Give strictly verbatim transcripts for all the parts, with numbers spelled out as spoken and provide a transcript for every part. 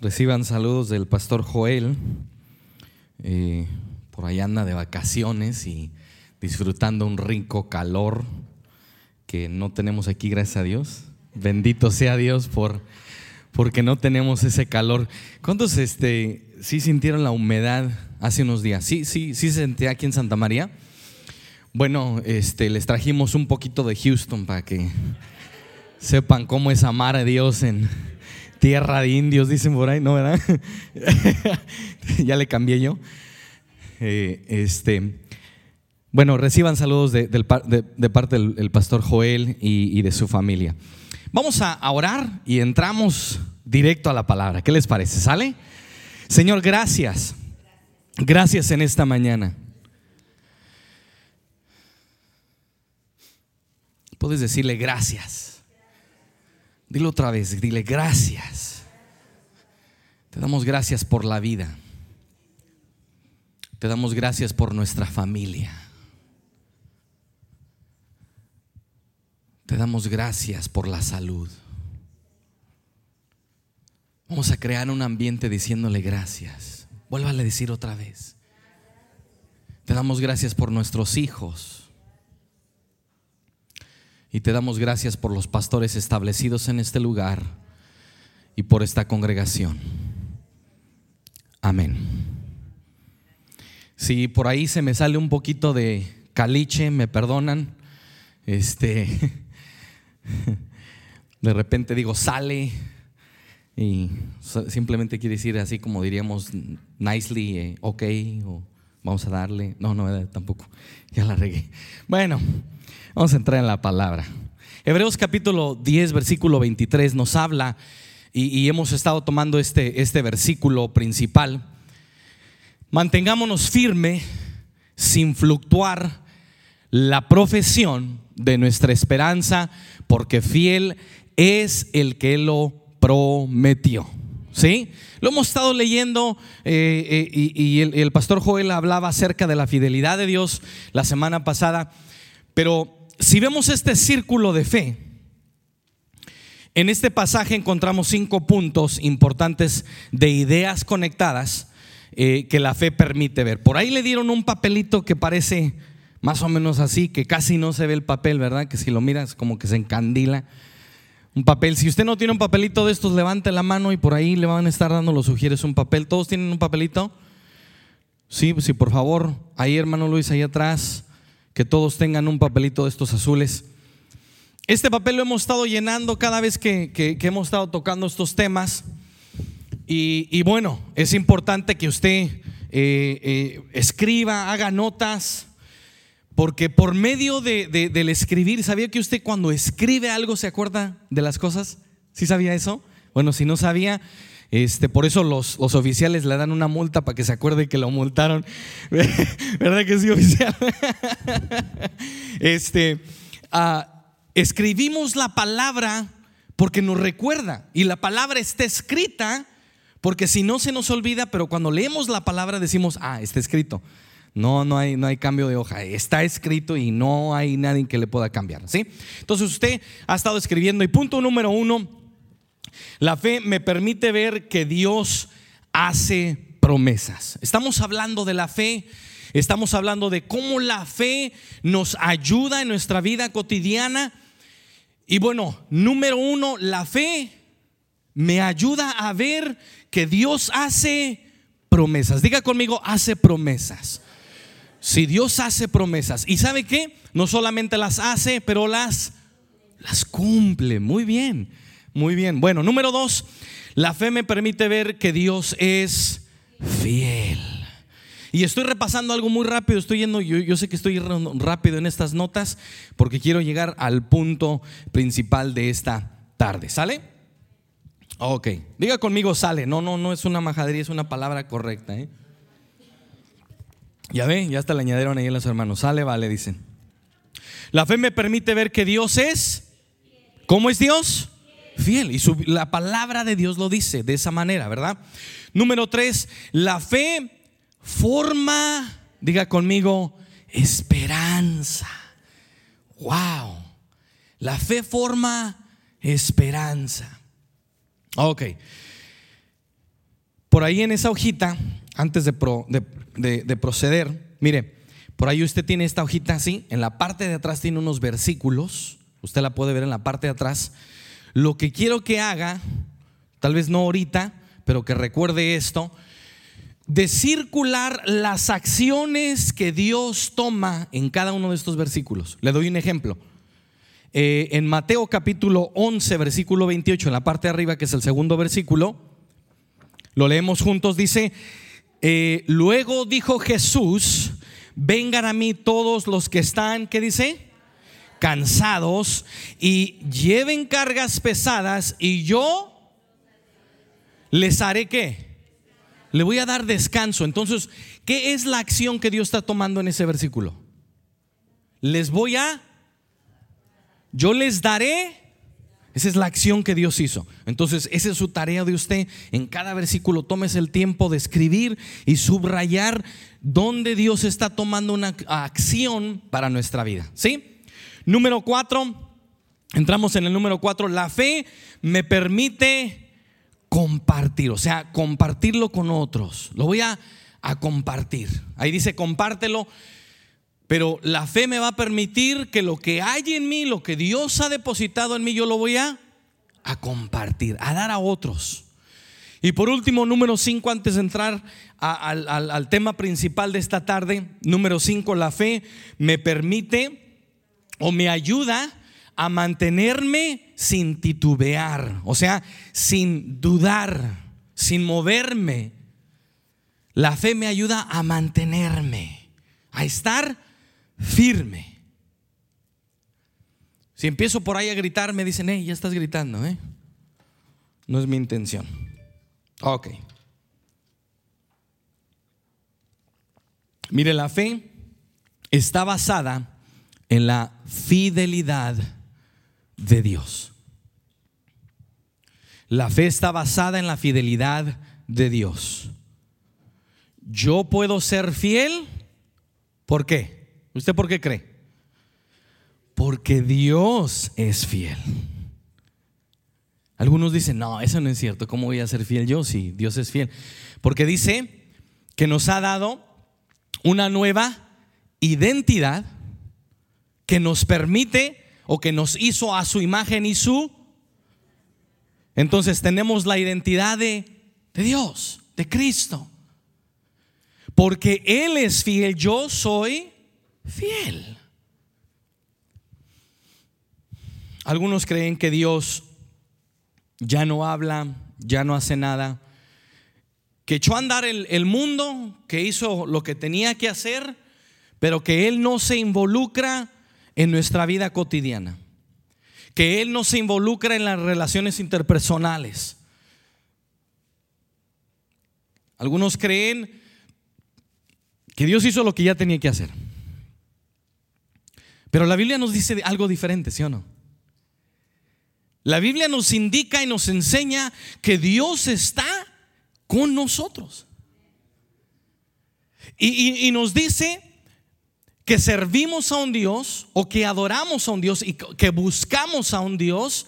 Reciban saludos del pastor Joel. Eh, por ahí anda de vacaciones y disfrutando un rico calor que no tenemos aquí, gracias a Dios. Bendito sea Dios por, porque no tenemos ese calor. ¿Cuántos este, sí sintieron la humedad hace unos días? Sí, sí, sí se sentía aquí en Santa María. Bueno, este, les trajimos un poquito de Houston para que sepan cómo es amar a Dios en tierra de indios, dicen por ahí, ¿no, verdad? Ya le cambié yo. Eh, este, bueno, reciban saludos de, de, de, de parte del, del pastor Joel y, y de su familia. Vamos a, a orar y entramos directo a la palabra. ¿Qué les parece? ¿Sale? Señor, gracias. Gracias en esta mañana. Puedes decirle gracias. Dilo otra vez, dile gracias. Te damos gracias por la vida. Te damos gracias por nuestra familia. Te damos gracias por la salud. Vamos a crear un ambiente diciéndole gracias. Vuélvale a decir otra vez. Te damos gracias por nuestros hijos. Y te damos gracias por los pastores establecidos en este lugar y por esta congregación. Amén. Si por ahí se me sale un poquito de caliche, me perdonan. Este, de repente digo sale y simplemente quiere decir así como diríamos nicely, eh, ok, o vamos a darle. No, no, tampoco, ya la regué. Bueno, vamos a entrar en la palabra. Hebreos capítulo diez versículo veintitrés nos habla y, y hemos estado tomando este, este versículo principal. Mantengámonos firme sin fluctuar la profesión de nuestra esperanza, porque fiel es el que lo prometió. ¿Sí? Lo hemos estado leyendo eh, eh, y, y el, el pastor Joel hablaba acerca de la fidelidad de Dios la semana pasada. Pero si vemos este círculo de fe, en este pasaje encontramos cinco puntos importantes de ideas conectadas eh, que la fe permite ver. Por ahí le dieron un papelito que parece más o menos así, que casi no se ve el papel, ¿verdad? Que si lo miras como que se encandila. Un papel, si usted no tiene un papelito de estos, levante la mano y por ahí le van a estar dando los sugieres un papel. ¿Todos tienen un papelito? Sí, sí, por favor, ahí hermano Luis, ahí atrás. Que todos tengan un papelito de estos azules. Este papel lo hemos estado llenando cada vez que, que, que hemos estado tocando estos temas. Y, y bueno, es importante que usted eh, eh, escriba, haga notas. Porque por medio de, de, del escribir, ¿sabía que usted cuando escribe algo se acuerda de las cosas? ¿Sí sabía eso? Bueno, si no sabía, Este, por eso los, los oficiales le dan una multa para que se acuerde que lo multaron. ¿Verdad que sí, oficial? Este, uh, escribimos la palabra porque nos recuerda. Y la palabra está escrita porque si no se nos olvida, pero cuando leemos la palabra decimos, ah, está escrito. No, no hay, no hay cambio de hoja. Está escrito y no hay nadie que le pueda cambiar, ¿sí? Entonces usted ha estado escribiendo. Y punto número uno: la fe me permite ver que Dios hace promesas. Estamos hablando de la fe, estamos hablando de cómo la fe nos ayuda en nuestra vida cotidiana. Y bueno, número uno, la fe me ayuda a ver que Dios hace promesas. Diga conmigo, hace promesas. Si Dios hace promesas, ¿y sabe qué? No solamente las hace, pero las, las cumple. Muy bien. Muy bien, bueno, número dos, la fe me permite ver que Dios es fiel. Y estoy repasando algo muy rápido, estoy yendo, yo, yo sé que estoy rápido en estas notas porque quiero llegar al punto principal de esta tarde. ¿Sale? Ok, diga conmigo sale. No, no, no es una majadería, es una palabra correcta, ¿eh? Ya ve, ya hasta le añadieron ahí a los hermanos. Sale, vale, dicen. La fe me permite ver que Dios es, ¿cómo es Dios? Fiel. Y su, la palabra de Dios lo dice de esa manera, ¿verdad? Número tres, la fe forma, diga conmigo, esperanza. Wow. La fe forma esperanza. Ok. por ahí en esa hojita, antes de, pro, de, de, de proceder, mire, por ahí usted tiene esta hojita así, en la parte de atrás tiene unos versículos, usted la puede ver en la parte de atrás. Lo que quiero que haga, tal vez no ahorita, pero que recuerde esto, de circular las acciones que Dios toma en cada uno de estos versículos. Le doy un ejemplo. Eh, en Mateo capítulo once, versículo veintiocho, en la parte de arriba, que es el segundo versículo, lo leemos juntos. Dice: eh, luego dijo Jesús: vengan a mí todos los que están, ¿qué dice? Cansados, y lleven cargas pesadas, y yo les haré ¿qué? Le voy a dar descanso. Entonces, ¿qué es la acción que Dios está tomando en ese versículo? Les voy a Yo les daré. Esa es la acción que Dios hizo. Entonces, esa es su tarea de usted. En cada versículo tómese el tiempo de escribir y subrayar dónde Dios está tomando una acción para nuestra vida. ¿Sí? Número cuatro. Entramos en el número cuatro. La fe me permite compartir, o sea, compartirlo con otros. Lo voy a, a compartir. Ahí dice compártelo. Pero la fe me va a permitir que lo que hay en mí, lo que Dios ha depositado en mí, yo lo voy a, a compartir, a dar a otros. Y por último, número cinco, antes de entrar a, al, al, al tema principal de esta tarde. Número cinco, la fe me permite o me ayuda a mantenerme sin titubear, o sea, sin dudar, sin moverme. La fe me ayuda a mantenerme, a estar firme. Si empiezo por ahí a gritar, me dicen: hey, ya estás gritando, ¿eh? No es mi intención. Ok. Mire, la fe está basada en la fidelidad de Dios. La fe está basada en la fidelidad de Dios. Yo puedo ser fiel. ¿Por qué? ¿Usted por qué cree? Porque Dios es fiel. Algunos dicen: no, eso no es cierto. ¿Cómo voy a ser fiel yo si Dios es fiel? Porque dice que nos ha dado una nueva identidad que nos permite, o que nos hizo a su imagen y su. Entonces tenemos la identidad de, de Dios, de Cristo. Porque Él es fiel, yo soy fiel. Algunos creen que Dios ya no habla, ya no hace nada, que echó a andar el, el mundo, que hizo lo que tenía que hacer, pero que Él no se involucra en nuestra vida cotidiana, que Él no se involucra en las relaciones interpersonales. Algunos creen que Dios hizo lo que ya tenía que hacer, pero la Biblia nos dice algo diferente, ¿sí o no? La Biblia nos indica y nos enseña que Dios está con nosotros. Y, y, y nos dice que servimos a un Dios, o que adoramos a un Dios, y que buscamos a un Dios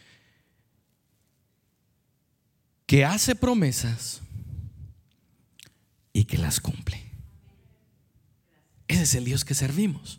que hace promesas y que las cumple. Ese es el Dios que servimos.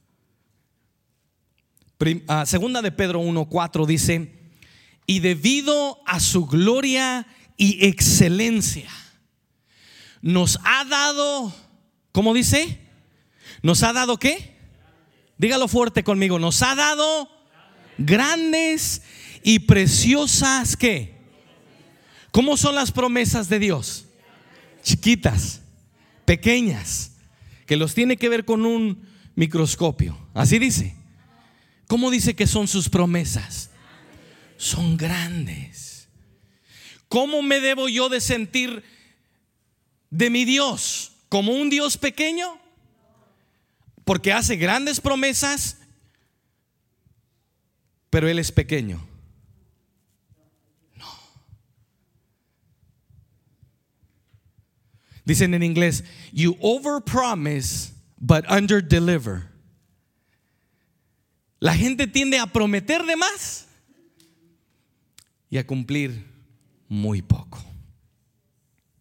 Segunda de Pedro uno cuatro dice: y debido a su gloria y excelencia nos ha dado, ¿cómo dice? ¿Nos ha dado qué? Dígalo fuerte conmigo. Nos ha dado grandes y preciosas ¿qué? ¿Cómo son las promesas de Dios? Chiquitas, pequeñas, que los tiene que ver con un microscopio. Así dice. ¿Cómo dice que son sus promesas? Son grandes. ¿Cómo me debo yo de sentir de mi Dios? ¿Como un Dios pequeño? Porque hace grandes promesas, pero Él es pequeño. No. Dicen en inglés: you overpromise but underdeliver. La gente tiende a prometer de más y a cumplir muy poco.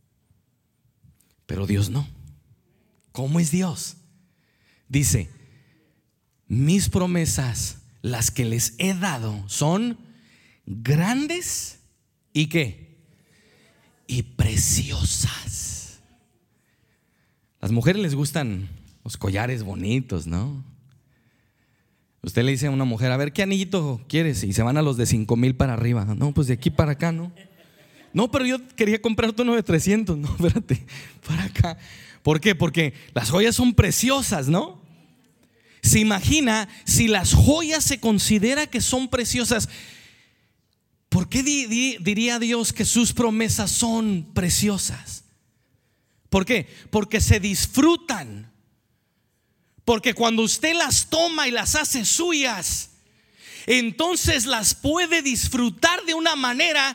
Pero Dios no. ¿Cómo es Dios? Dice: mis promesas, las que les he dado, son grandes y ¿qué? Y preciosas. Las mujeres les gustan los collares bonitos, ¿no? Usted le dice a una mujer: a ver, ¿qué anillito quieres? Y se van a los de cinco mil para arriba. No, pues de aquí para acá, ¿no? No, pero yo quería comprarte uno de trescientos. No, espérate, para acá. ¿Por qué? Porque las joyas son preciosas, ¿no? Se imagina, si las joyas se considera que son preciosas, ¿por qué di, di, diría Dios que sus promesas son preciosas? ¿Por qué? Porque se disfrutan. Porque cuando usted las toma y las hace suyas, entonces las puede disfrutar de una manera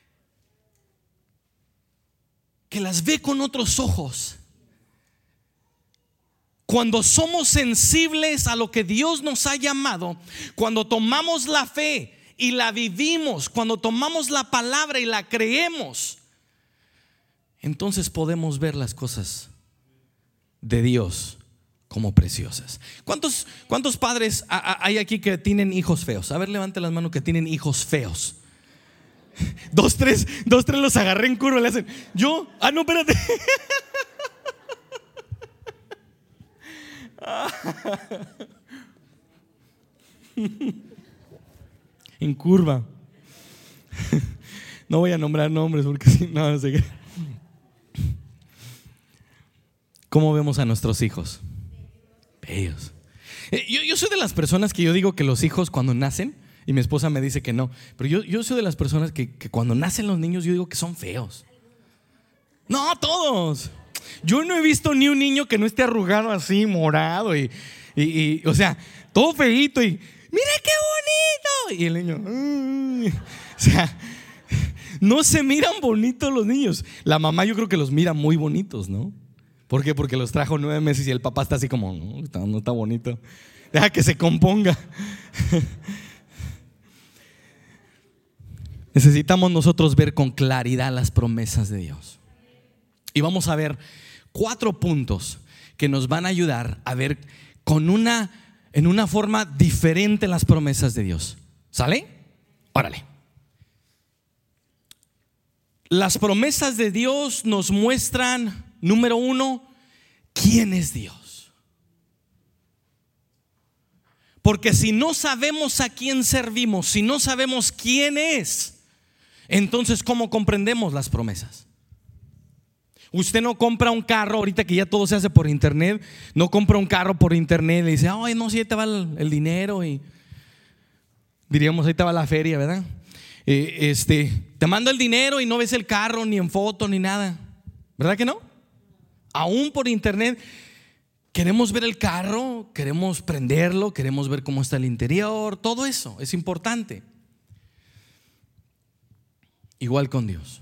que las ve con otros ojos. Cuando somos sensibles a lo que Dios nos ha llamado, cuando tomamos la fe y la vivimos, cuando tomamos la palabra y la creemos, entonces podemos ver las cosas de Dios como preciosas. ¿Cuántos, cuántos padres hay aquí que tienen hijos feos? A ver, levante las manos que tienen hijos feos. Dos, tres, dos, tres los agarré en curva, le hacen. Yo, ah, no, espérate. En curva. No voy a nombrar nombres porque si no, no sé qué. ¿Cómo vemos a nuestros hijos? Bellos. Yo, yo soy de las personas que yo digo que los hijos cuando nacen, y mi esposa me dice que no, pero yo, yo soy de las personas que, que cuando nacen los niños yo digo que son feos. No, todos. Yo no he visto ni un niño que no esté arrugado así, morado y, y, y o sea, todo feíto y mira qué bonito. Y el niño, mm, o sea, no se miran bonitos los niños. La mamá yo creo que los mira muy bonitos, ¿no? ¿Por qué? Porque los trajo nueve meses y el papá está así como, no, está, no está bonito. Deja que se componga. Necesitamos nosotros ver con claridad las promesas de Dios. Y vamos a ver cuatro puntos que nos van a ayudar a ver con una, en una forma diferente las promesas de Dios. ¿Sale? Órale. Las promesas de Dios nos muestran, número uno, ¿quién es Dios? Porque si no sabemos a quién servimos, si no sabemos quién es, entonces ¿cómo comprendemos las promesas? Usted no compra un carro, ahorita que ya todo se hace por internet, no compra un carro por internet y dice, ay, no, si ahí te va el, el dinero y diríamos, ahí te va la feria, ¿verdad? Eh, este, te mando el dinero y no ves el carro ni en foto ni nada, ¿verdad que no? Aún por internet queremos ver el carro, queremos prenderlo, queremos ver cómo está el interior, todo eso es importante. Igual con Dios.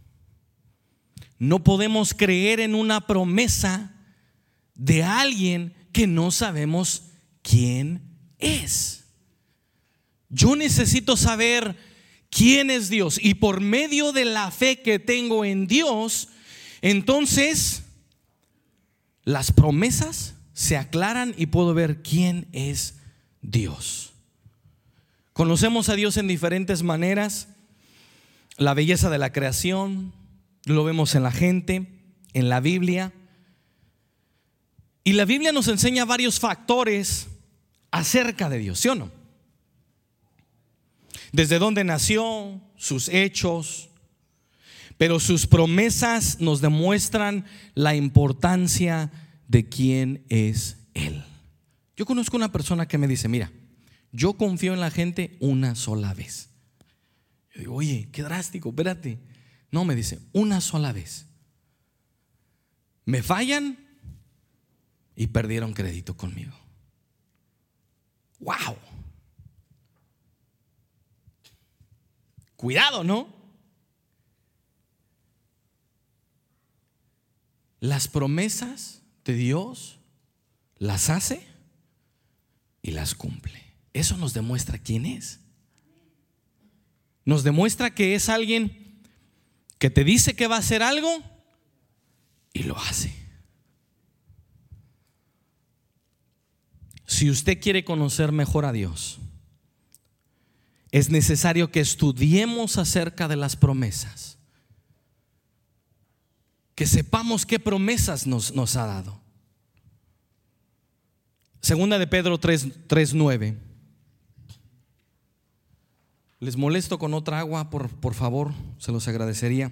No podemos creer en una promesa de alguien que no sabemos quién es. Yo necesito saber quién es Dios, y por medio de la fe que tengo en Dios, entonces las promesas se aclaran y puedo ver quién es Dios. Conocemos a Dios en diferentes maneras. La belleza de la creación lo vemos en la gente, en la Biblia. Y la Biblia nos enseña varios factores acerca de Dios, ¿sí o no? Desde dónde nació, sus hechos, pero sus promesas nos demuestran la importancia de quién es Él. Yo conozco una persona que me dice, mira, yo confío en la gente una sola vez. Yo digo, oye, qué drástico, espérate. No, me dice, una sola vez. Me fallan y perdieron crédito conmigo. ¡Wow! Cuidado, ¿no? Las promesas de Dios las hace y las cumple. Eso nos demuestra quién es. Nos demuestra que es alguien que te dice que va a hacer algo y lo hace. Si usted quiere conocer mejor a Dios, es necesario que estudiemos acerca de las promesas, que sepamos qué promesas nos, nos ha dado. Segunda de Pedro tres nueve. Les molesto con otra agua, por, por favor, se los agradecería.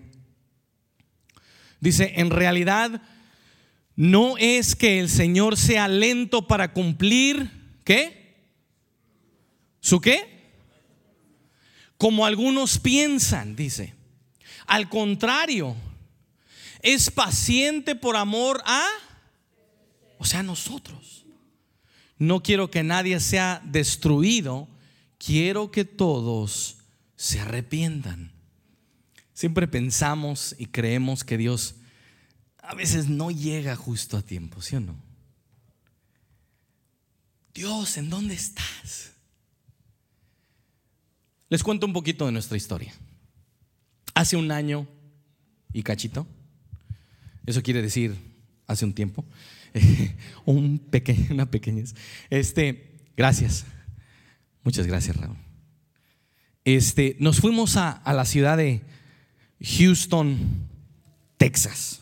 Dice: en realidad no es que el Señor sea lento para cumplir, ¿qué? ¿Su qué? Como algunos piensan, dice. Al contrario, es paciente por amor a, o sea, nosotros. No quiero que nadie sea destruido, quiero que todos se arrepientan. Siempre pensamos y creemos que Dios a veces no llega justo a tiempo, ¿sí o no? Dios, ¿en dónde estás? Les cuento un poquito de nuestra historia. Hace un año y cachito, eso quiere decir hace un tiempo, un peque, una pequeñez. Este, gracias, muchas gracias, Raúl. Este, nos fuimos a, a la ciudad de Houston, Texas,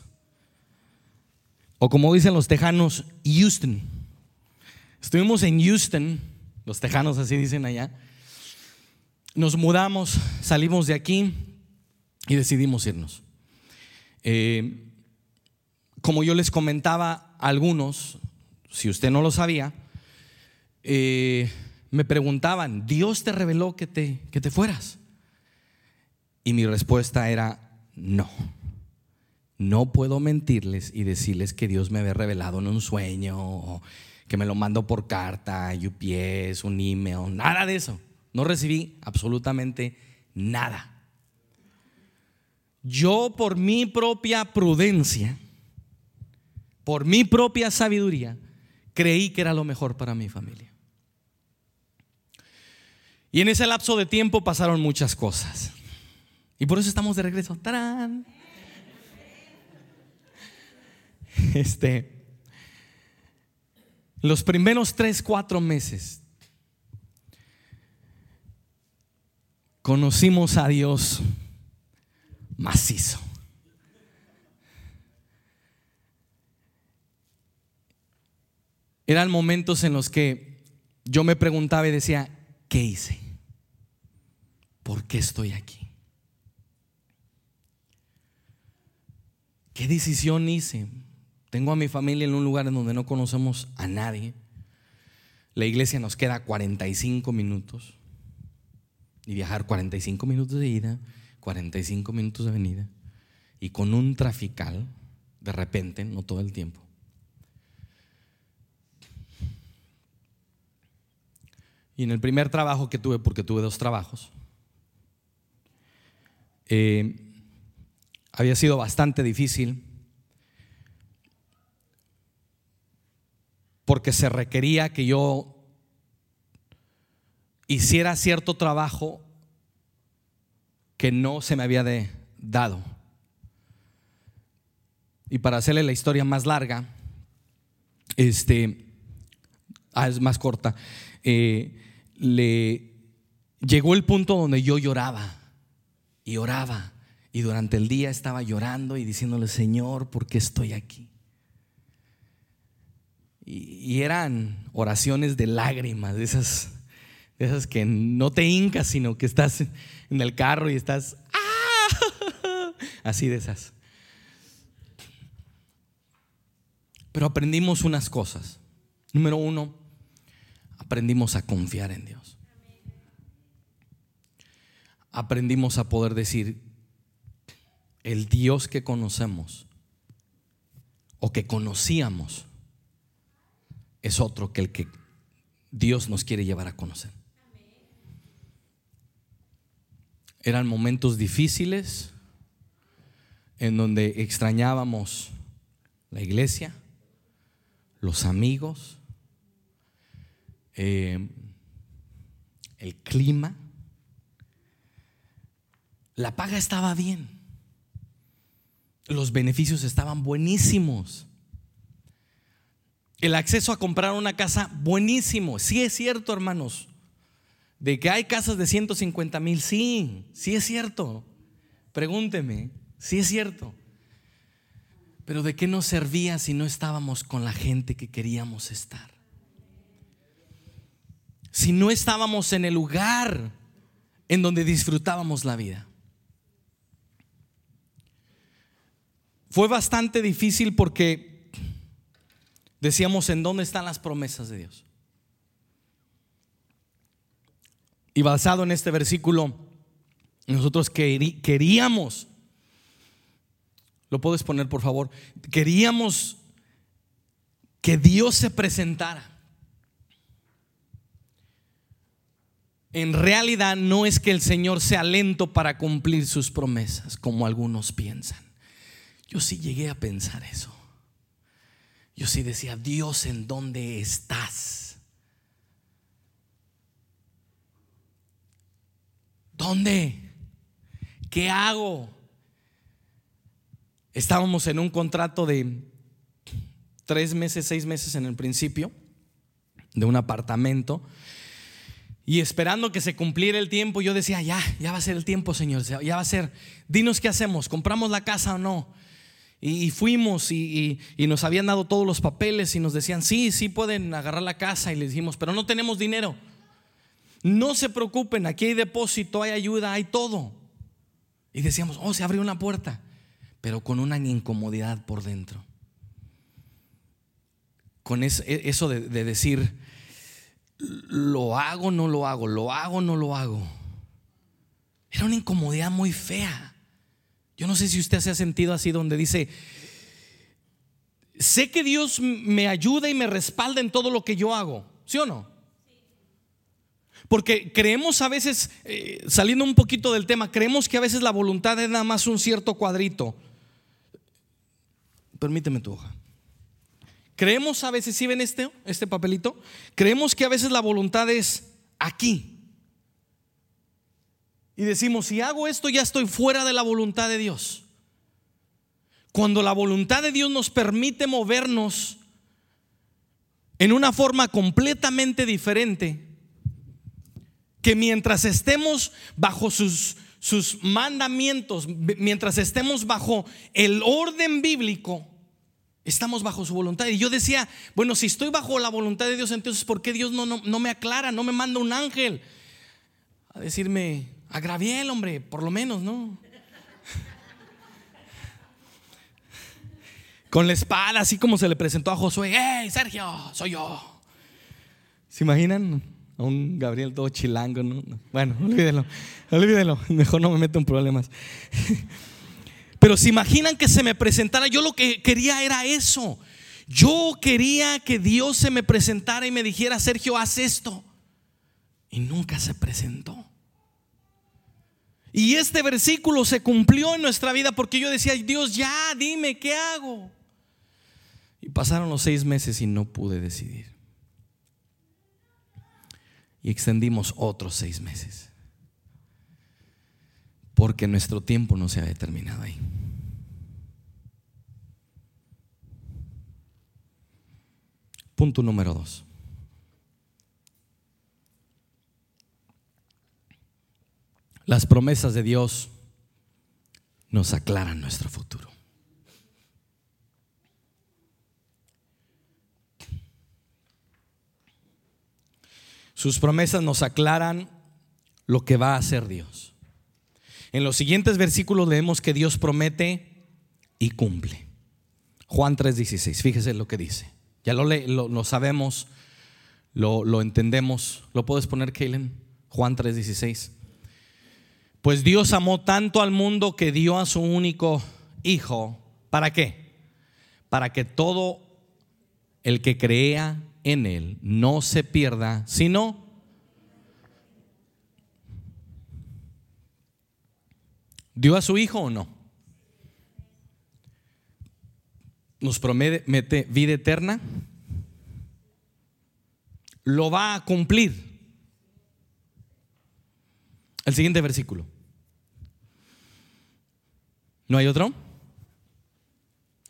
o como dicen los tejanos, Houston. Estuvimos en Houston, los tejanos así dicen allá. Nos mudamos, salimos de aquí y decidimos irnos. Eh, como yo les comentaba a algunos, si usted no lo sabía, eh, me preguntaban: ¿Dios te reveló que te, que te fueras? Y mi respuesta era: no. No puedo mentirles y decirles que Dios me había revelado en un sueño, o que me lo mandó por carta, U P S, un email, nada de eso. No recibí absolutamente nada. Yo, por mi propia prudencia, por mi propia sabiduría, creí que era lo mejor para mi familia. Y en ese lapso de tiempo pasaron muchas cosas. Y por eso estamos de regreso. ¡Tarán! Este, los primeros tres, cuatro meses conocimos a Dios macizo. Eran momentos en los que yo me preguntaba y decía: ¿qué hice? ¿Por qué estoy aquí? ¿Qué decisión hice? Tengo a mi familia en un lugar en donde no conocemos a nadie. La iglesia nos queda cuarenta y cinco minutos. Y viajar cuarenta y cinco minutos de ida, cuarenta y cinco minutos de venida. Y con un trafical, de repente, no todo el tiempo. Y en el primer trabajo que tuve, porque tuve dos trabajos, eh, había sido bastante difícil, porque se requería que yo hiciera cierto trabajo que no se me había de, dado. Y para hacerle la historia más larga, este, ah, es más corta, eh, le llegó el punto donde yo lloraba y oraba, y durante el día estaba llorando y diciéndole: Señor, ¿por qué estoy aquí? Y, y eran oraciones de lágrimas, de esas, de esas que no te hincas, sino que estás en el carro y estás ¡ah! Así de esas. Pero aprendimos unas cosas. Número uno, aprendimos a confiar en Dios. Aprendimos a poder decir: el Dios que conocemos o que conocíamos es otro que el que Dios nos quiere llevar a conocer. Eran momentos difíciles en donde extrañábamos la iglesia, los amigos, eh, el clima. La paga estaba bien, Los beneficios estaban buenísimos. El acceso a comprar una casa, buenísimo. Sí es cierto, hermanos, de que hay casas de ciento cincuenta mil. Sí, sí es cierto. Pregúnteme, sí es cierto. Pero ¿de qué nos servía si no estábamos con la gente que queríamos estar? Si no estábamos en el lugar en donde disfrutábamos la vida. Fue bastante difícil porque decíamos, ¿en dónde están las promesas de Dios? Y basado en este versículo, nosotros queríamos, ¿lo puedes poner por favor? Queríamos que Dios se presentara. En realidad no es que el Señor sea lento para cumplir sus promesas, como algunos piensan. Yo sí llegué a pensar eso. Yo sí decía, Dios, ¿en dónde estás? ¿Dónde? ¿Qué hago? Estábamos en un contrato de tres meses, seis meses en el principio, de un apartamento. Y esperando que se cumpliera el tiempo, yo decía, ya, ya va a ser el tiempo, Señor, ya va a ser. Dinos qué hacemos, ¿compramos la casa o no? Y, y fuimos y, y, y nos habían dado todos los papeles y nos decían, sí, sí pueden agarrar la casa. Y les dijimos, pero no tenemos dinero. No se preocupen, aquí hay depósito, hay ayuda, hay todo. Y decíamos, oh, se abrió una puerta, pero con una incomodidad por dentro. Con eso, eso de, de decir, lo hago, no lo hago, lo hago, no lo hago. Era una incomodidad muy fea. Yo no sé si usted se ha sentido así, donde dice, sé que Dios me ayuda y me respalda en todo lo que yo hago, ¿sí o no? Porque creemos a veces, eh, saliendo un poquito del tema, creemos que a veces la voluntad es nada más un cierto cuadrito. Permíteme tu hoja. Creemos a veces, ¿sí ven este, este papelito? Creemos que a veces la voluntad es aquí. Y decimos, si hago esto ya estoy fuera de la voluntad de Dios. Cuando la voluntad de Dios nos permite movernos en una forma completamente diferente, que mientras estemos bajo sus, sus mandamientos, mientras estemos bajo el orden bíblico, estamos bajo su voluntad. Y yo decía, bueno, si estoy bajo la voluntad de Dios, entonces ¿por qué Dios no, no, no me aclara, no me manda un ángel a decirme, a Gabriel, hombre, por lo menos, ¿no? Con la espada, así como se le presentó a Josué, ¡hey, Sergio, soy yo! ¿Se imaginan a un Gabriel todo chilango, ¿no? Bueno, olvídenlo, olvídenlo, mejor no me meto en problemas. Pero se imaginan que se me presentara. Yo lo que quería era eso. Yo quería que Dios se me presentara y me dijera, Sergio, haz esto. Y nunca se presentó. Y este versículo se cumplió en nuestra vida, porque yo decía, Dios, ya dime qué hago. Y pasaron los seis meses y no pude decidir. Y extendimos otros seis meses, porque nuestro tiempo no se había terminado ahí. Punto número dos. Las promesas de Dios nos aclaran nuestro futuro. Sus promesas nos aclaran lo que va a hacer Dios. En los siguientes versículos leemos que Dios promete y cumple. Juan tres dieciséis, fíjese lo que dice. Ya lo, le, lo, lo sabemos, lo, lo entendemos. ¿Lo puedes poner, Kaylen? Juan tres dieciséis. Pues Dios amó tanto al mundo que dio a su único Hijo. ¿Para qué? Para que todo el que crea en Él no se pierda, sino ¿dio a su Hijo o no? ¿Nos promete vida eterna? Lo va a cumplir. El siguiente versículo. ¿No hay otro?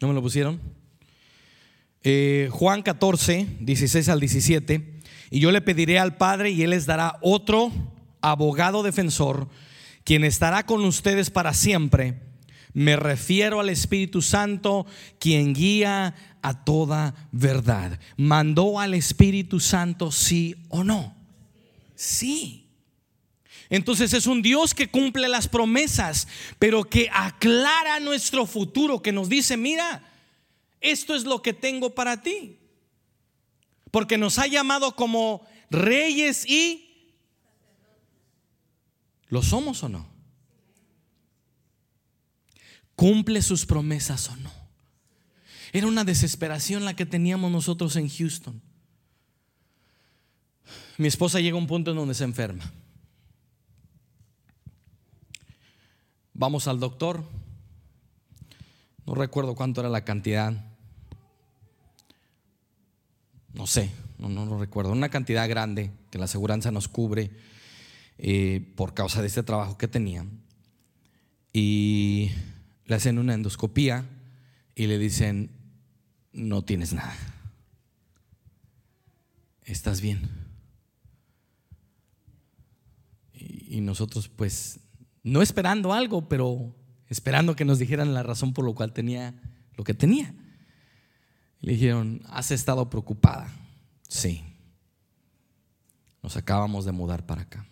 ¿No me lo pusieron? Eh, Juan catorce, dieciséis al diecisiete. Y yo le pediré al Padre y Él les dará otro abogado defensor, quien estará con ustedes para siempre. Me refiero al Espíritu Santo, quien guía a toda verdad. ¿Mandó al Espíritu Santo, sí o no? Sí. Entonces es un Dios que cumple las promesas, pero que aclara nuestro futuro, que nos dice: mira, esto es lo que tengo para ti. Porque nos ha llamado como reyes y ¿lo somos o no? ¿Cumple sus promesas o no? Era una desesperación la que teníamos nosotros en Houston. Mi esposa llega a un punto en donde se enferma. Vamos al doctor. No recuerdo cuánto era la cantidad. No sé, no, no lo recuerdo. Una cantidad grande que la aseguranza nos cubre eh, por causa de este trabajo que tenía. Y le hacen una endoscopía y le dicen: no tienes nada, estás bien. Y, y nosotros pues no esperando algo, pero esperando que nos dijeran la razón por la cual tenía lo que tenía. Le dijeron: ¿has estado preocupada? Sí. Nos acabamos de mudar para acá.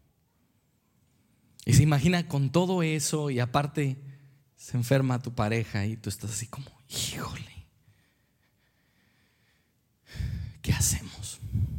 Y se imagina con todo eso, y aparte se enferma tu pareja y tú estás así como: híjole, ¿qué hacemos?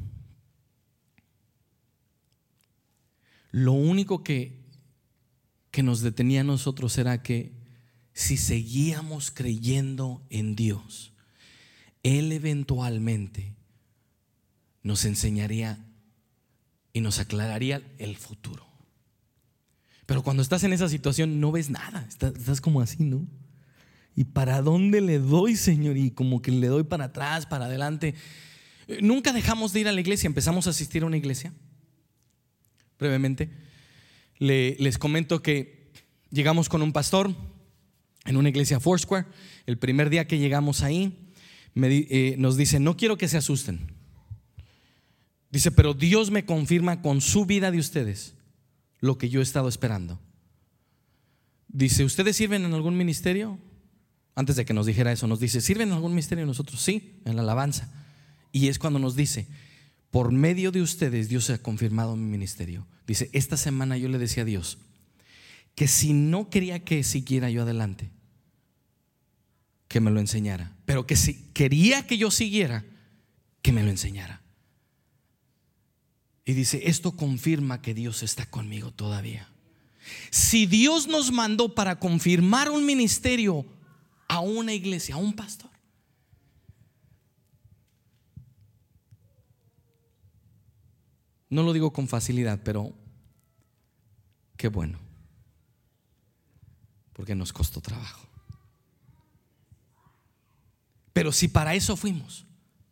Lo único que, que nos detenía a nosotros era que si seguíamos creyendo en Dios, Él eventualmente nos enseñaría y nos aclararía el futuro. Pero cuando estás en esa situación no ves nada, estás, estás como así, ¿no? ¿Y para dónde le doy, Señor? Y como que le doy para atrás, para adelante. Nunca dejamos de ir a la iglesia. Empezamos a asistir a una iglesia. Brevemente le, les comento que llegamos con un pastor en una iglesia Foursquare. El primer día que llegamos ahí me, eh, nos dice: no quiero que se asusten. Dice: pero Dios me confirma con su vida de ustedes lo que yo he estado esperando. Dice: ¿ustedes sirven en algún ministerio? Antes de que nos dijera eso, nos dice: ¿sirven en algún ministerio? Nosotros: sí, en la alabanza. Y es cuando nos dice: por medio de ustedes Dios ha confirmado mi ministerio. Dice: esta semana yo le decía a Dios que si no quería que siguiera yo adelante, que me lo enseñara, pero que si quería que yo siguiera, que me lo enseñara. Y dice: esto confirma que Dios está conmigo todavía. Si Dios nos mandó para confirmar un ministerio a una iglesia, a un pastor, no lo digo con facilidad, pero qué bueno, porque nos costó trabajo. Pero si para eso fuimos,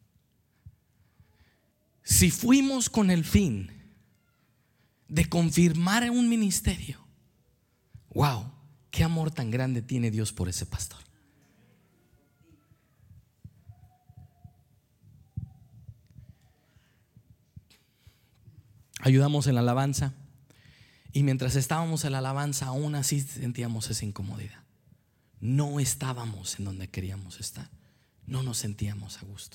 si fuimos con el fin de confirmar un ministerio, wow, qué amor tan grande tiene Dios por ese pastor. Ayudamos en la alabanza, y mientras estábamos en la alabanza aún así sentíamos esa incomodidad. No estábamos en donde queríamos estar, no nos sentíamos a gusto.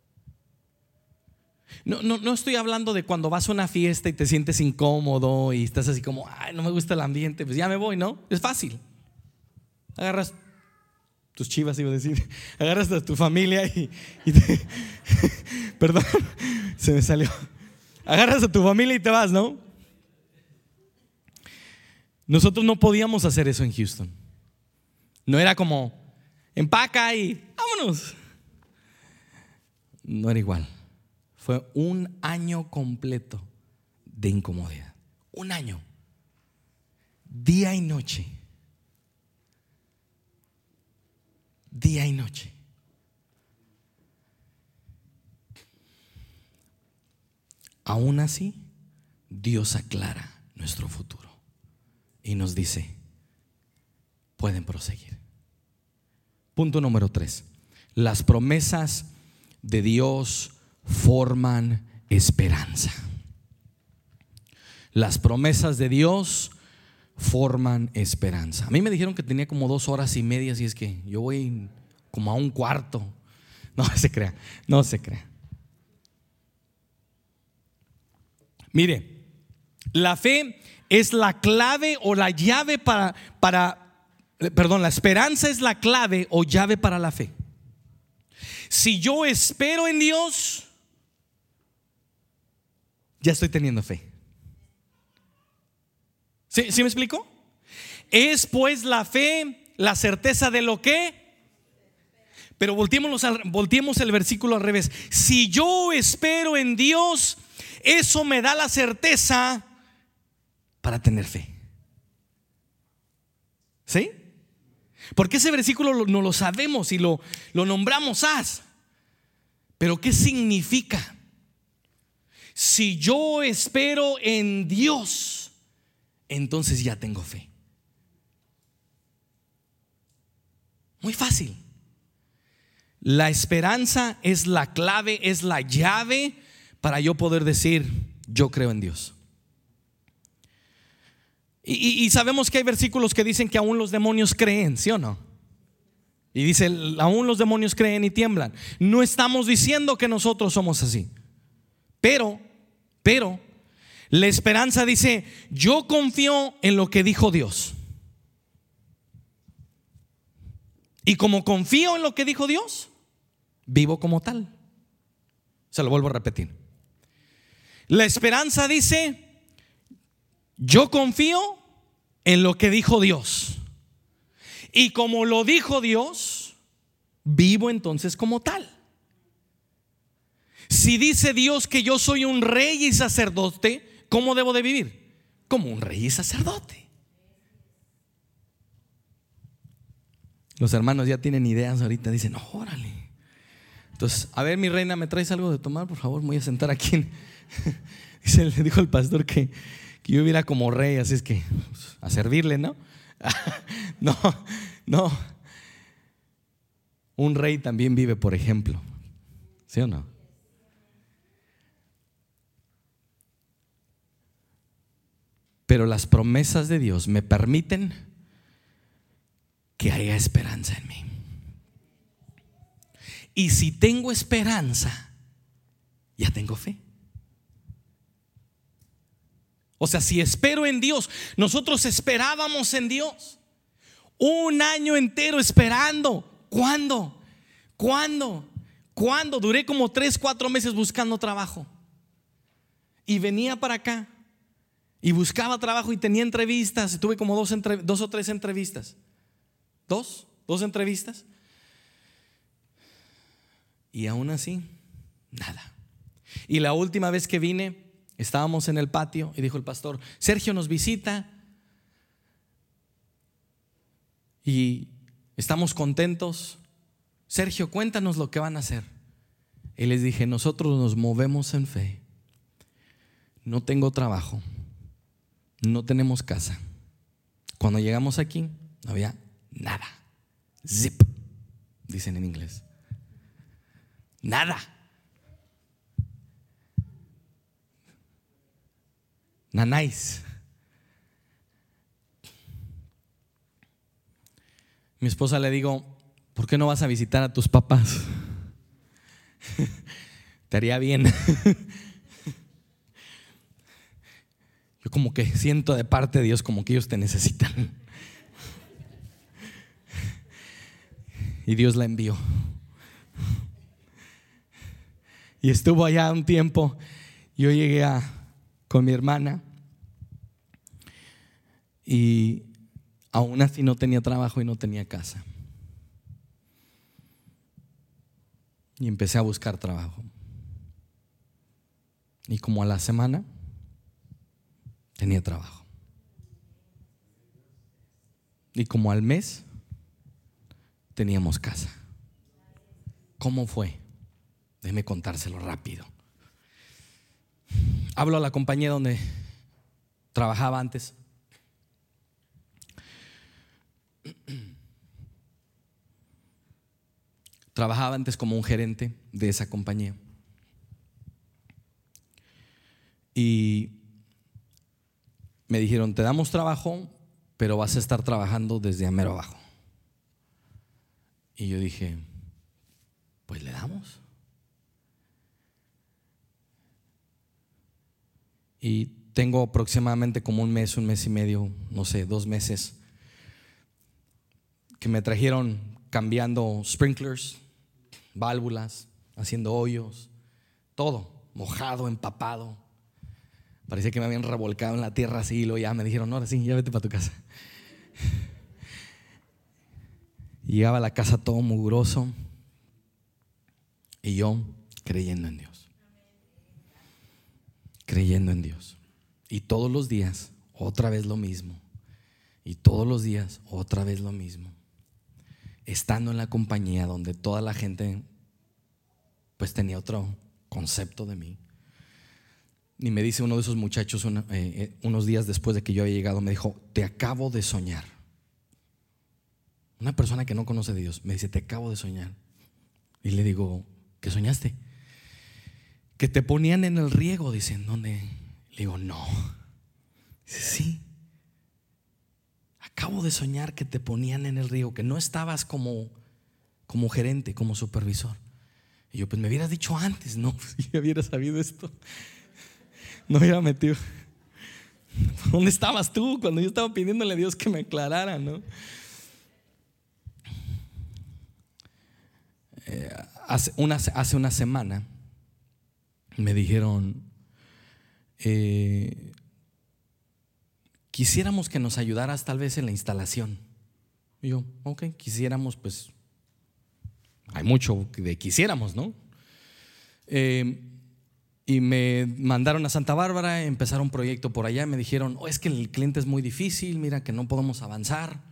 No, no, no estoy hablando de cuando vas a una fiesta y te sientes incómodo y estás así como: ay, no me gusta el ambiente, pues ya me voy, ¿no? Es fácil. Agarras tus chivas, iba a decir, agarras a tu familia y, y te, perdón, se me salió. Agarras a tu familia y te vas, ¿no? Nosotros no podíamos hacer eso en Houston. No era como: empaca y vámonos. No era igual. Fue un año completo de incomodidad. Un año, día y noche, día y noche. Aún así, Dios aclara nuestro futuro y nos dice: pueden proseguir. Punto número tres. Las promesas de Dios forman esperanza. Las promesas de Dios forman esperanza. A mí me dijeron que tenía como dos horas y media, así es que yo voy como a un cuarto. No se crea, no se crea. Mire, la fe es la clave o la llave para, para, perdón, la esperanza es la clave o llave para la fe. Si yo espero en Dios, ya estoy teniendo fe. ¿Sí, ¿sí me explico? Es pues la fe la certeza de lo que. Pero volteemos, volteemos el versículo al revés. Si yo espero en Dios, eso me da la certeza para tener fe. ¿Sí? Porque ese versículo no lo sabemos y lo, lo nombramos as. Pero ¿qué significa? Si yo espero en Dios, entonces ya tengo fe. Muy fácil. La esperanza es la clave, es la llave para yo poder decir, yo creo en Dios. Y, y, y sabemos que hay versículos que dicen que aún los demonios creen, ¿sí o no? Y dice, aún los demonios creen y tiemblan. No estamos diciendo que nosotros somos así. Pero, pero, la esperanza dice, yo confío en lo que dijo Dios. Y como confío en lo que dijo Dios, vivo como tal. Se lo vuelvo a repetir. La esperanza dice, yo confío en lo que dijo Dios. Y como lo dijo Dios, vivo entonces como tal. Si dice Dios que yo soy un rey y sacerdote, ¿cómo debo de vivir? Como un rey y sacerdote. Los hermanos ya tienen ideas ahorita, dicen, órale. Entonces, a ver, mi reina, ¿me traes algo de tomar? Por favor, me voy a sentar aquí en... Dice, le dijo el pastor que, que yo viviera como rey, así es que pues, a servirle, ¿no? No, no. Un rey también vive, por ejemplo. ¿Sí o no? Pero las promesas de Dios me permiten que haya esperanza en mí. Y si tengo esperanza, ya tengo fe. O sea, si espero en Dios, nosotros esperábamos en Dios un año entero esperando. ¿Cuándo? ¿Cuándo? ¿Cuándo? Duré como tres, cuatro meses buscando trabajo. Y venía para acá y buscaba trabajo y tenía entrevistas. Tuve como dos, entre, dos o tres entrevistas. Dos, dos entrevistas. Y aún así, nada. Y la última vez que vine, estábamos en el patio y dijo el pastor, Sergio nos visita y estamos contentos. Sergio, cuéntanos lo que van a hacer. Y les dije, nosotros nos movemos en fe. No tengo trabajo, no tenemos casa. Cuando llegamos aquí, no había nada. Zip, dicen en inglés. Nada. Nanáis. Mi esposa le digo, ¿por qué no vas a visitar a tus papás? Te haría bien. Yo como que siento de parte de Dios como que ellos te necesitan. Y Dios la envió. Y estuvo allá un tiempo. Yo llegué a, con mi hermana y aún así no tenía trabajo y no tenía casa. Y empecé a buscar trabajo. Y como a la semana tenía trabajo. Y como al mes teníamos casa. ¿Cómo fue? Déjeme contárselo rápido. Hablo a la compañía donde trabajaba antes. Trabajaba antes como un gerente de esa compañía. Y me dijeron, te damos trabajo, pero vas a estar trabajando desde a mero abajo. Y yo dije, pues le damos. Y tengo aproximadamente como un mes, un mes y medio, no sé, dos meses, que me trajeron cambiando sprinklers, válvulas, haciendo hoyos, todo mojado, empapado. Parecía que me habían revolcado en la tierra así, y luego ya me dijeron, no, ahora sí, ya vete para tu casa. Llegaba a la casa todo mugroso y yo creyendo en Dios, creyendo en Dios. Y todos los días otra vez lo mismo, y todos los días otra vez lo mismo, estando en la compañía donde toda la gente pues tenía otro concepto de mí. Y me dice uno de esos muchachos una, eh, unos días después de que yo había llegado, me dijo, te acabo de soñar. Una persona que no conoce de Dios me dice, te acabo de soñar. Y le digo, ¿qué soñaste? Que te ponían en el riego. Dicen, ¿dónde? Le digo, no. Dice, sí. Acabo de soñar que te ponían en el riego, que no estabas como, como gerente, como supervisor. Y yo, pues me hubieras dicho antes, no, si hubiera sabido esto, no hubiera metido. ¿Dónde estabas tú cuando yo estaba pidiéndole a Dios que me aclarara, no? Eh, hace, una, hace una semana me dijeron, eh, quisiéramos que nos ayudaras tal vez en la instalación. Y yo, ok, quisiéramos, pues hay mucho de quisiéramos, ¿no? Eh, y me mandaron a Santa Bárbara, empezaron un proyecto por allá. Me dijeron, oh, es que el cliente es muy difícil, mira que no podemos avanzar.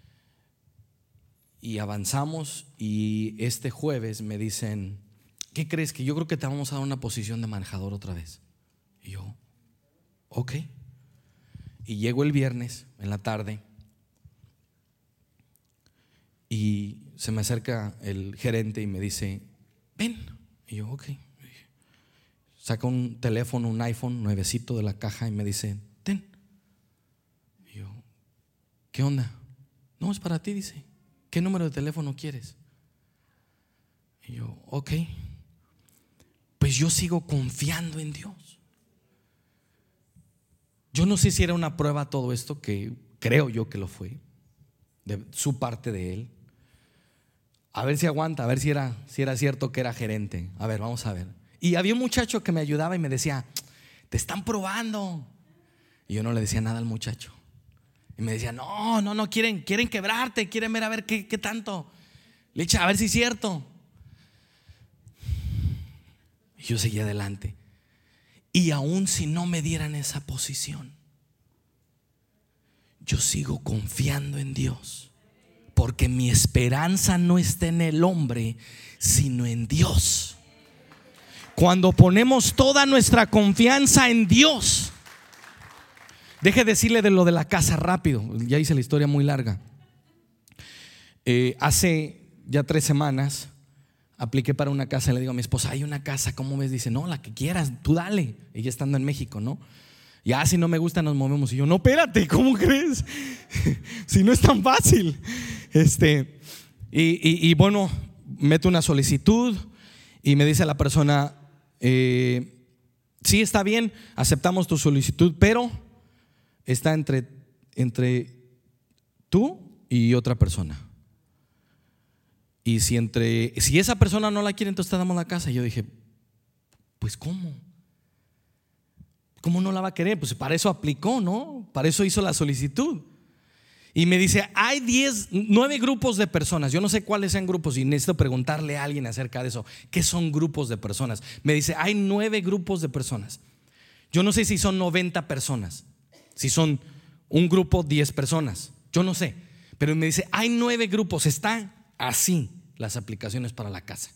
Y avanzamos, y este jueves me dicen, ¿qué crees? Que yo creo que te vamos a dar una posición de manejador otra vez. Y yo, ok. Y llego el viernes en la tarde y se me acerca el gerente y me dice, ven. Y yo, ok. Saca un teléfono, un iPhone nuevecito de la caja y me dice, ten. Y yo, ¿qué onda? No, es para ti, dice. ¿Qué número de teléfono quieres? Y yo, ok. Pues yo sigo confiando en Dios. Yo no sé si era una prueba todo esto, que creo yo que lo fue, de su parte de él. A ver si aguanta, a ver si era, si era cierto que era gerente. A ver, vamos a ver. Y había un muchacho que me ayudaba y me decía, te están probando. Y yo no le decía nada al muchacho. Y me decía, no, no, no, quieren, quieren quebrarte, quieren ver a ver qué, qué tanto. Le dije, a ver si es cierto. Y yo seguía adelante. Y aún si no me dieran esa posición, yo sigo confiando en Dios, porque mi esperanza no está en el hombre, sino en Dios. Cuando ponemos toda nuestra confianza en Dios, deje decirle de lo de la casa rápido, ya hice la historia muy larga. eh, Hace ya tres semanas apliqué para una casa y le digo a mi esposa, hay una casa, ¿cómo ves? Dice, no, la que quieras, tú dale. Ella estando en México, ¿no? Ya si no me gusta nos movemos. Y yo, no, espérate, ¿cómo crees? Si no es tan fácil. Este, y, y, y bueno, meto una solicitud y me dice la persona, eh, sí, está bien, aceptamos tu solicitud, pero está entre, entre tú y otra persona. Y si entre si esa persona no la quiere, entonces te damos la casa. Y yo dije, pues ¿cómo? ¿Cómo no la va a querer? Pues para eso aplicó, ¿no? Para eso hizo la solicitud. Y me dice, hay diez, nueve grupos de personas. Yo no sé cuáles sean grupos y necesito preguntarle a alguien acerca de eso. ¿Qué son grupos de personas? Me dice, hay nueve grupos de personas. Yo no sé si son noventa personas, si son un grupo, diez personas. Yo no sé. Pero me dice, hay nueve grupos, están así las aplicaciones para la casa.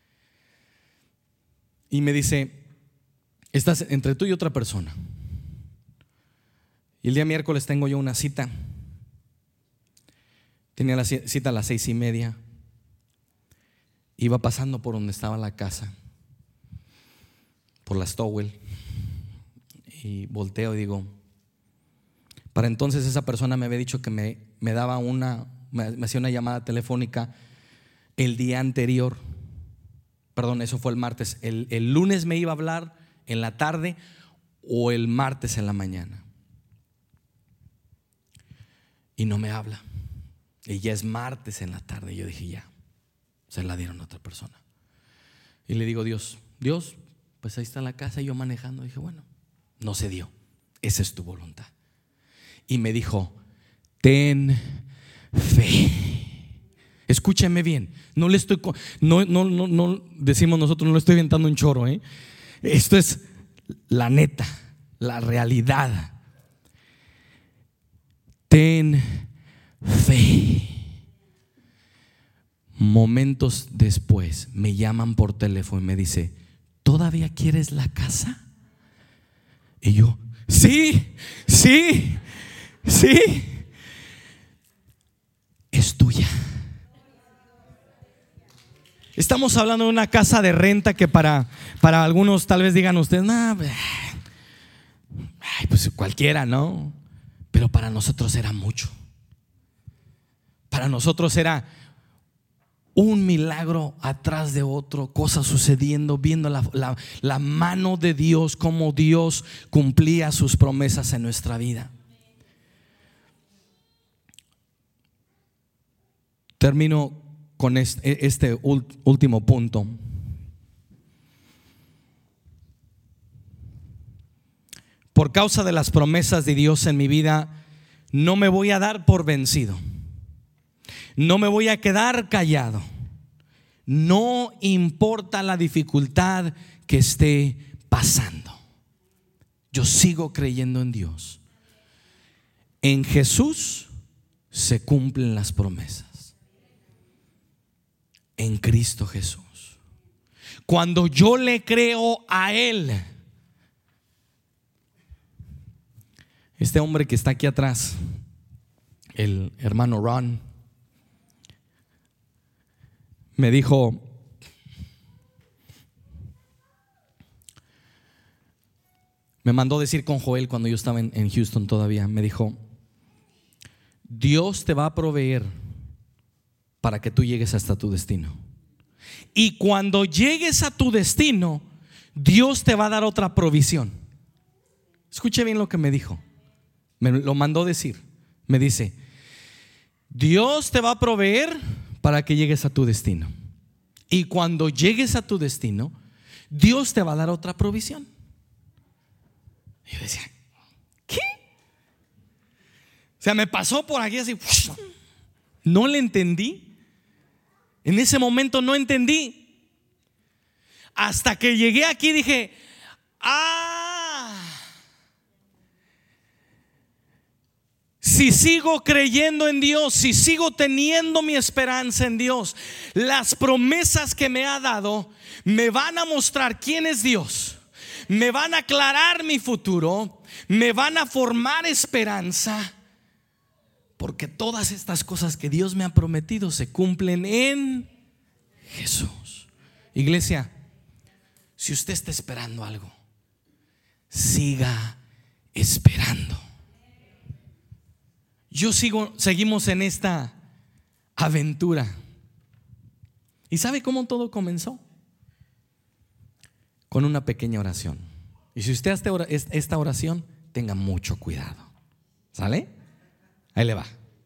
Y me dice, estás entre tú y otra persona. Y el día miércoles tengo yo una cita. Tenía la cita a las seis y media. iba pasando por donde estaba la casa, por la Stowell, y volteo y digo, para entonces esa persona me había dicho que me, me daba una, me, me hacía una llamada telefónica el día anterior. Perdón, eso fue el martes. El, el lunes me iba a hablar en la tarde o el martes en la mañana. Y no me habla. Y ya es martes en la tarde. Yo dije, ya, se la dieron a otra persona. Y le digo, Dios, Dios, pues ahí está la casa. Y yo manejando, dije, bueno, no se dio. Esa es tu voluntad. Y me dijo, ten fe. Escúcheme bien. No le estoy, no, no, no, no decimos nosotros, no le estoy inventando un choro, ¿eh? Esto es la neta, la realidad. Ten fe. Momentos después me llaman por teléfono y me dice, ¿todavía quieres la casa? Y yo, sí, sí, sí, es tuya. Estamos hablando de una casa de renta que para, para algunos tal vez digan ustedes, nah, ay, pues cualquiera, ¿no? Pero para nosotros era mucho. Para nosotros era un milagro atrás de otro, cosas sucediendo, viendo la, la, la mano de Dios, cómo Dios cumplía sus promesas en nuestra vida. Termino con este, este último punto. Por causa de las promesas de Dios en mi vida, no me voy a dar por vencido. No me voy a quedar callado. No importa la dificultad que esté pasando. Yo sigo creyendo en Dios. En Jesús se cumplen las promesas. En Cristo Jesús. Cuando yo le creo a Él. Este hombre que está aquí atrás, el hermano Ron, me dijo, me mandó decir con Joel cuando yo estaba en, en Houston todavía, me dijo, Dios te va a proveer para que tú llegues hasta tu destino. Y cuando llegues a tu destino, Dios te va a dar otra provisión. Escuche bien lo que me dijo. Me lo mandó decir. Me dice, Dios te va a proveer para que llegues a tu destino. Y cuando llegues a tu destino, Dios te va a dar otra provisión. Y yo decía, ¿qué? O sea, me pasó por aquí así. No le entendí. En ese momento no entendí. Hasta que llegué aquí dije, ah, si sigo creyendo en Dios, si sigo teniendo mi esperanza en Dios, las promesas que me ha dado me van a mostrar quién es Dios, me van a aclarar mi futuro, me van a formar esperanza. Porque todas estas cosas que Dios me ha prometido se cumplen en Jesús. Iglesia, si usted está esperando algo, siga esperando. Yo sigo, seguimos en esta aventura. ¿Y sabe cómo todo comenzó? Con una pequeña oración. Y si usted hace esta oración, tenga mucho cuidado. ¿Sale? Ahí le va.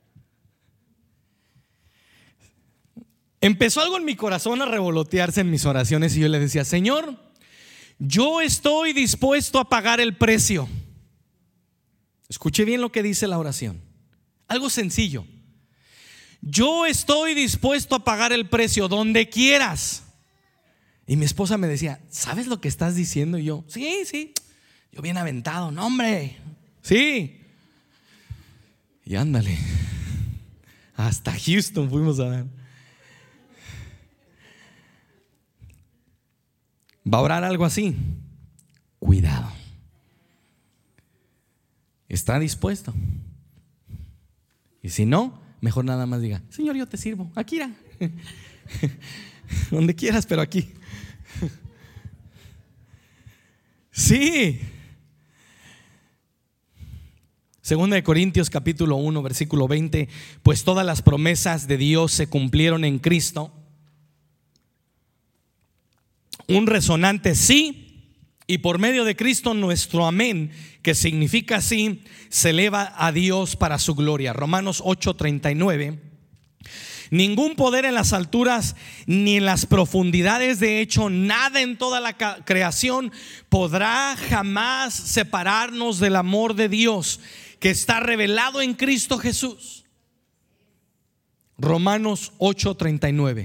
Empezó algo en mi corazón a revolotearse en mis oraciones y yo le decía, Señor, yo estoy dispuesto a pagar el precio. Escuche bien lo que dice la oración. Algo sencillo. Yo estoy dispuesto a pagar el precio donde quieras. Y mi esposa me decía, ¿sabes lo que estás diciendo? Y yo, sí, sí. Yo bien aventado, no hombre. Sí. Y ándale, hasta Houston fuimos a ver. ¿Va a orar algo así? Cuidado. ¿Está dispuesto? Y si no, mejor nada más diga, Señor, yo te sirvo, Akira. Donde quieras, pero aquí. Sí. Segunda de Corintios capítulo uno versículo veinte. Pues todas las promesas de Dios se cumplieron en Cristo. Un resonante sí, y por medio de Cristo nuestro amén, que significa sí, se eleva a Dios para su gloria. Romanos ocho treinta y nueve. Ningún poder en las alturas ni en las profundidades, de hecho nada en toda la creación podrá jamás separarnos del amor de Dios que está revelado en Cristo Jesús. Romanos ocho treinta y nueve.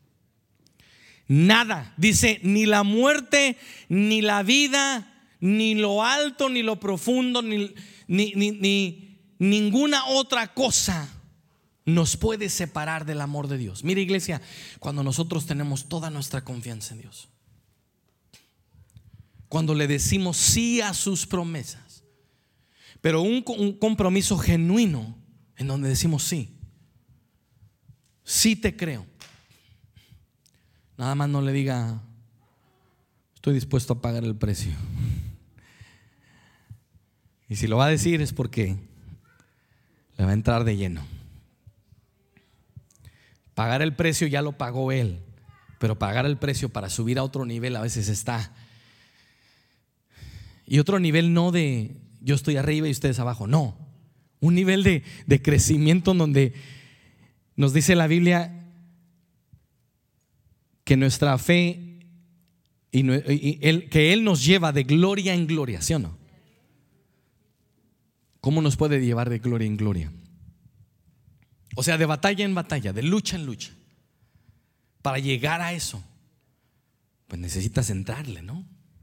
Nada, dice, ni la muerte, ni la vida, ni lo alto, ni lo profundo, ni, ni, ni, ni ninguna otra cosa nos puede separar del amor de Dios. Mira, iglesia, cuando nosotros tenemos toda nuestra confianza en Dios, cuando le decimos sí a sus promesas, pero un, un compromiso genuino en donde decimos sí, sí te creo. Nada más no le diga, estoy dispuesto a pagar el precio. Y si lo va a decir es porque le va a entrar de lleno. Pagar el precio ya lo pagó él, pero pagar el precio para subir a otro nivel a veces está. Y otro nivel no de yo estoy arriba y ustedes abajo, no. Un nivel de, de crecimiento en donde nos dice la Biblia que nuestra fe y, y él, que Él nos lleva de gloria en gloria, ¿sí o no? ¿Cómo nos puede llevar de gloria en gloria? O sea, de batalla en batalla, de lucha en lucha. Para llegar a eso, pues necesitas entrarle, ¿no?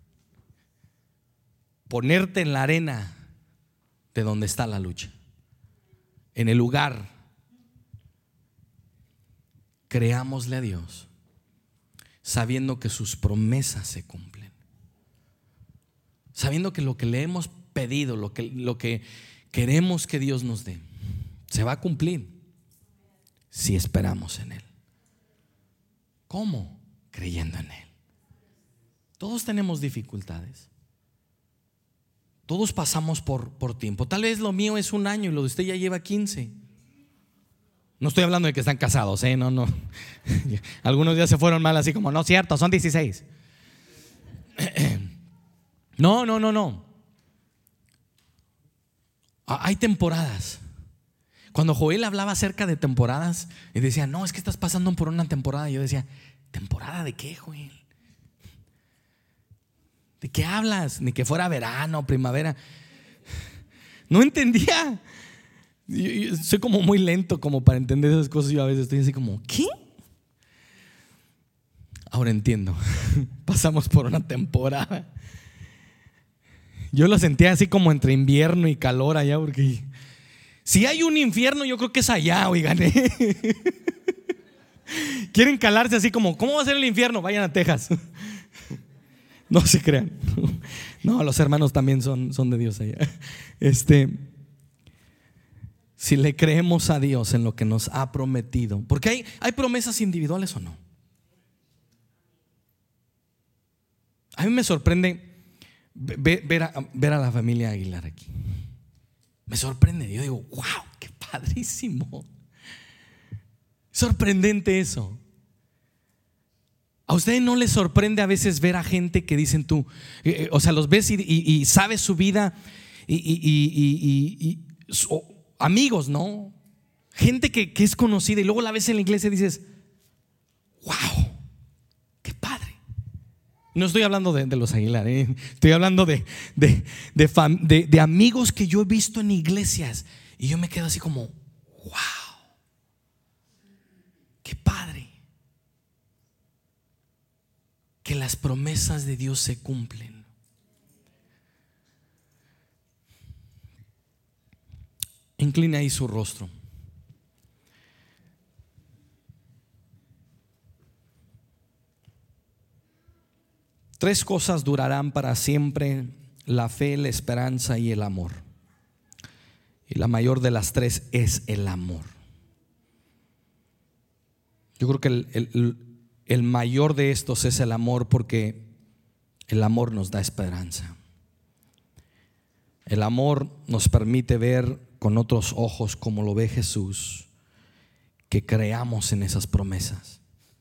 Ponerte en la arena de donde está la lucha, en el lugar. Creámosle a Dios, sabiendo que sus promesas se cumplen, sabiendo que lo que le hemos pedido, lo que, lo que queremos que Dios nos dé, se va a cumplir si esperamos en Él. ¿Cómo? Creyendo en Él. Todos tenemos dificultades, todos pasamos por, por tiempo. Tal vez lo mío es un año y lo de usted ya lleva quince. No estoy hablando de que están casados, ¿eh? No, no. Algunos ya se fueron mal así como, no, cierto, son dieciséis. No, no, no, no. Hay temporadas. Cuando Joel hablaba acerca de temporadas y decía, no, es que estás pasando por una temporada, yo decía, ¿temporada de qué, Joel? ¿De qué hablas? Ni que fuera verano, primavera. No entendía. Yo, yo soy como muy lento como para entender esas cosas. Yo a veces estoy así como, ¿qué? Ahora entiendo. Pasamos por una temporada. Yo lo sentía así como entre invierno y calor allá, porque si hay un infierno yo creo que es allá, oigan. Quieren calarse así como, ¿cómo va a ser el infierno? Vayan a Texas. No se crean. No, los hermanos también son, son de Dios allá. Este, si le creemos a Dios en lo que nos ha prometido, porque hay, hay promesas individuales o no. A mí me sorprende ver, ver, a, ver a la familia Aguilar aquí. Me sorprende. Yo digo, wow, qué padrísimo. Sorprendente eso. ¿A ustedes no les sorprende a veces ver a gente que dicen tú, eh, o sea, los ves y, y, y sabes su vida y, y, y, y, y su, amigos, ¿no? Gente que, que es conocida y luego la ves en la iglesia y dices, wow, qué padre. No estoy hablando de, de los Aguilar, ¿eh? Estoy hablando de, de, de, fam, de, de amigos que yo he visto en iglesias y yo me quedo así como, wow, qué padre. Que las promesas de Dios se cumplen. Inclina ahí su rostro. Tres cosas durarán para siempre: la fe, la esperanza y el amor. Y la mayor de las tres es el amor. Yo creo que el, el, el mayor de estos es el amor, porque el amor nos da esperanza. El amor nos permite ver con otros ojos como lo ve Jesús, que creamos en esas promesas.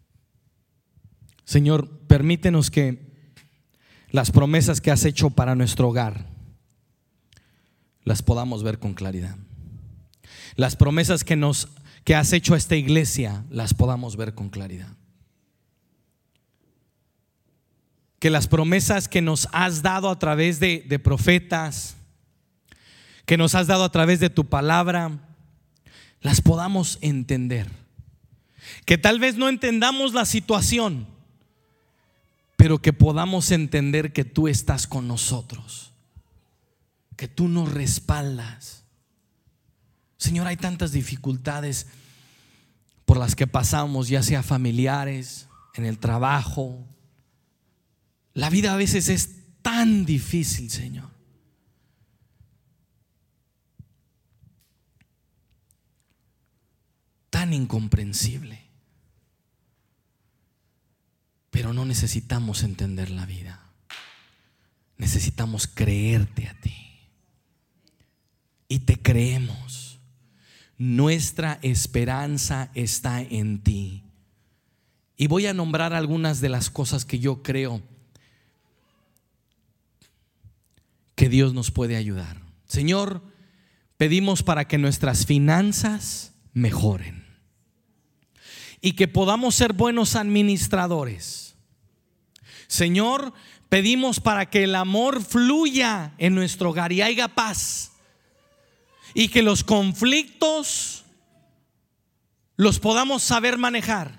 Señor, permítenos que las promesas que has hecho para nuestro hogar las podamos ver con claridad. Las promesas que nos que has hecho a esta iglesia las podamos ver con claridad. Que las promesas que nos has dado a través de, de profetas, que nos has dado a través de tu palabra, las podamos entender. Que tal vez no entendamos la situación, pero que podamos entender que tú estás con nosotros, que tú nos respaldas. Señor, hay tantas dificultades por las que pasamos, ya sea familiares, en el trabajo. La vida a veces es tan difícil, Señor. Tan incomprensible. Pero no necesitamos entender la vida. Necesitamos creerte a ti. Y te creemos. Nuestra esperanza está en ti. Y voy a nombrar algunas de las cosas que yo creo que Dios nos puede ayudar. Señor, pedimos para que nuestras finanzas mejoren y que podamos ser buenos administradores. Señor, pedimos para que el amor fluya en nuestro hogar y haya paz, y que los conflictos los podamos saber manejar.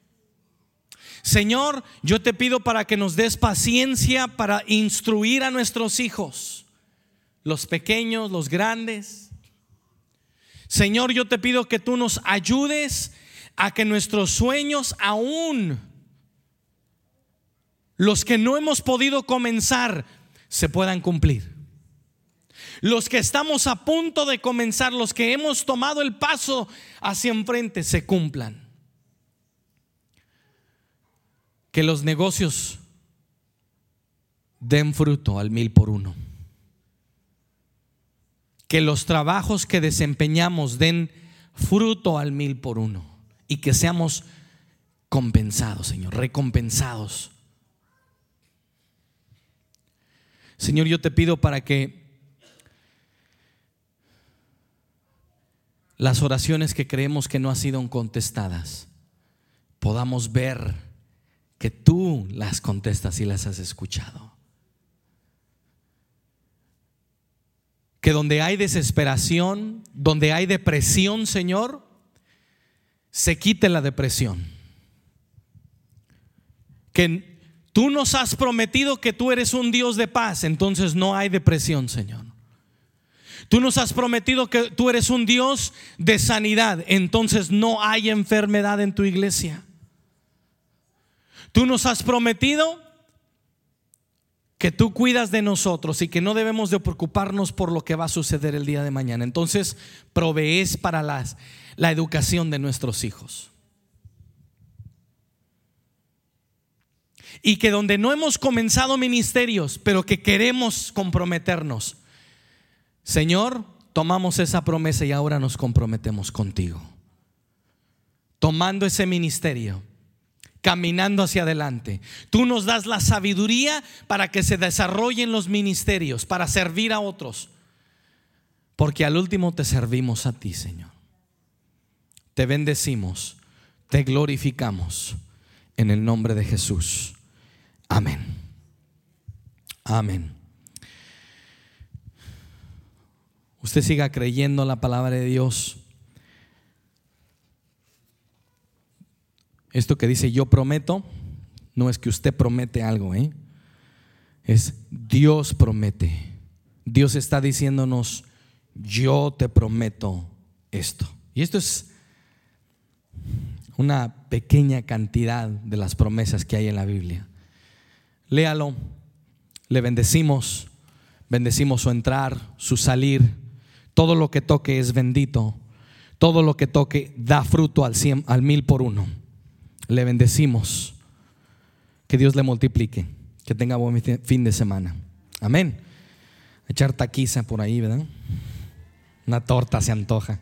Señor, yo te pido para que nos des paciencia para instruir a nuestros hijos, los pequeños, los grandes. Señor, yo te pido que tú nos ayudes a que nuestros sueños, aún los que no hemos podido comenzar, se puedan cumplir. Los que estamos a punto de comenzar, los que hemos tomado el paso hacia enfrente, se cumplan. Que los negocios den fruto al mil por uno. Que los trabajos que desempeñamos den fruto al mil por uno. Y que seamos compensados, Señor, recompensados. Señor, yo te pido para que las oraciones que creemos que no han sido contestadas, podamos ver que tú las contestas y las has escuchado. Que donde hay desesperación, donde hay depresión, Señor, se quite la depresión. Que tú nos has prometido que tú eres un Dios de paz, entonces no hay depresión, Señor. Tú nos has prometido que tú eres un Dios de sanidad, entonces no hay enfermedad en tu iglesia. Tú nos has prometido que tú cuidas de nosotros y que no debemos de preocuparnos por lo que va a suceder el día de mañana. Entonces provees para las, la educación de nuestros hijos. Y que donde no hemos comenzado ministerios, pero que queremos comprometernos, Señor, tomamos esa promesa y ahora nos comprometemos contigo, tomando ese ministerio, caminando hacia adelante. Tú nos das la sabiduría para que se desarrollen los ministerios, para servir a otros, porque al último te servimos a ti, Señor. Te bendecimos, te glorificamos en el nombre de Jesús. Amén. Amén. Usted siga creyendo la palabra de Dios. Esto que dice yo prometo, no es que usted promete algo, ¿eh? Es Dios promete. Dios está diciéndonos, yo te prometo esto. Y esto es una pequeña cantidad de las promesas que hay en la Biblia. Léalo, le bendecimos, bendecimos su entrar, su salir. Todo lo que toque es bendito. Todo lo que toque da fruto al cien, al mil por uno. Le bendecimos Que Dios le multiplique. Que tenga buen fin de semana. Amén. Echar taquiza por ahí, ¿verdad? Una torta se antoja.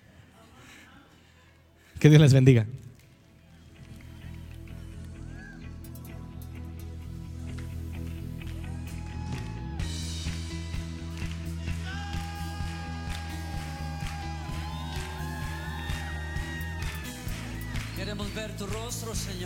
Que Dios les bendiga. Queremos ver tu rostro, Señor.